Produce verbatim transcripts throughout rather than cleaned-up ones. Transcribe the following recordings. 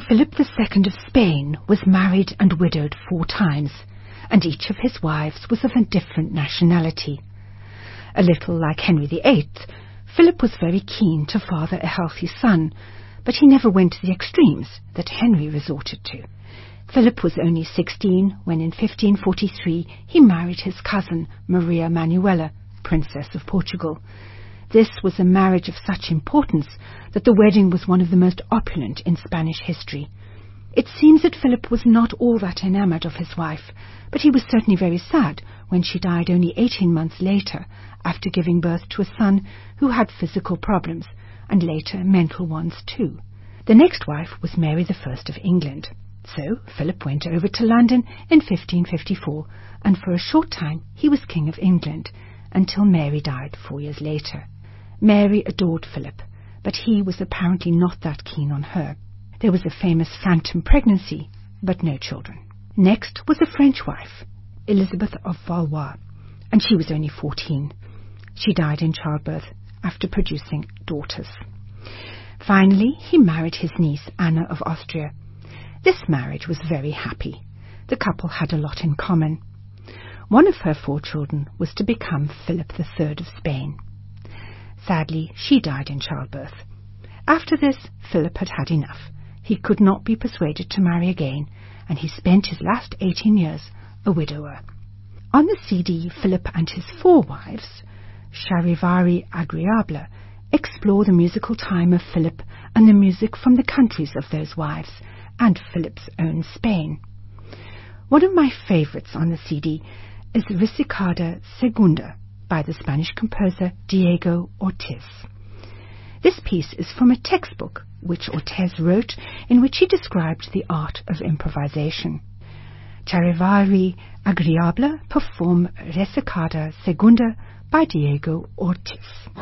Philip the Second of Spain was married and widowed four times, and each of his wives was of a different nationality. A little like Henry the Eighth, Philip was very keen to father a healthy son, but he never went to the extremes that Henry resorted to. Philip was only sixteen when in fifteen forty-three he married his cousin Maria Manuela, Princess of Portugal. This was a marriage of such importance that the wedding was one of the most opulent in Spanish history. It seems that Philip was not all that enamoured of his wife, but he was certainly very sad when she died only eighteen months later, after giving birth to a son who had physical problems, and later mental ones too. The next wife was Mary the First of England. So Philip went over to London in fifteen fifty-four, and for a short time he was King of England, until Mary died four years later. Mary adored Philip, but he was apparently not that keen on her. There was a famous phantom pregnancy, but no children. Next was a French wife, Elizabeth of Valois, and she was only fourteen. She died in childbirth after producing daughters. Finally, he married his niece, Anna of Austria. This marriage was very happy. The couple had a lot in common. One of her four children was to become Philip the Third of Spain. Sadly, she died in childbirth. After this, Philip had had enough. He could not be persuaded to marry again, and he spent his last eighteen years a widower. On the C D, Philip and his four wives, Charivari Agreeable, explore the musical time of Philip and the music from the countries of those wives, and Philip's own Spain. One of my favourites on the C D is Risicada Segunda by the Spanish composer Diego Ortiz. This piece is from a textbook which Ortiz wrote, in which he described the art of improvisation. Charivari Agreeable perform Risicada Segunda by Diego Ortiz.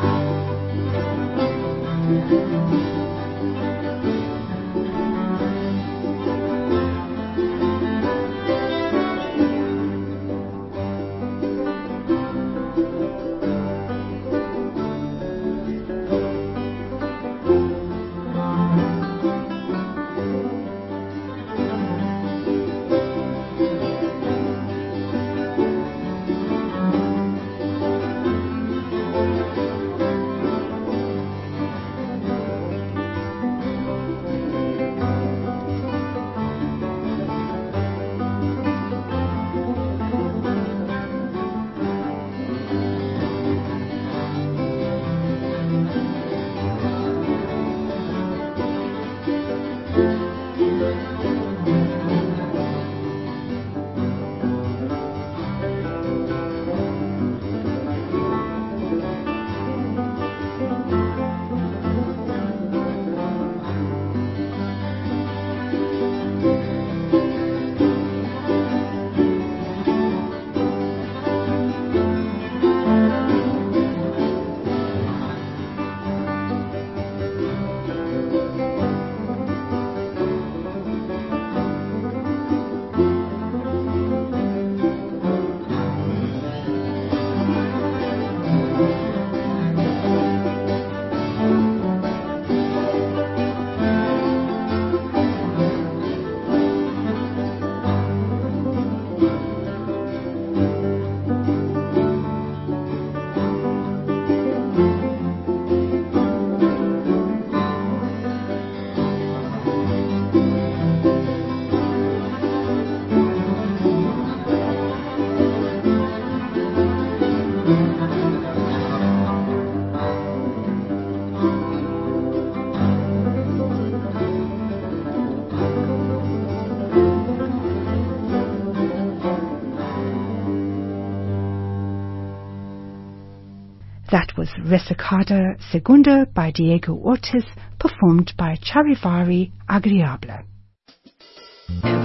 That was Risicada Segunda by Diego Ortiz, performed by Charivari Agreeable.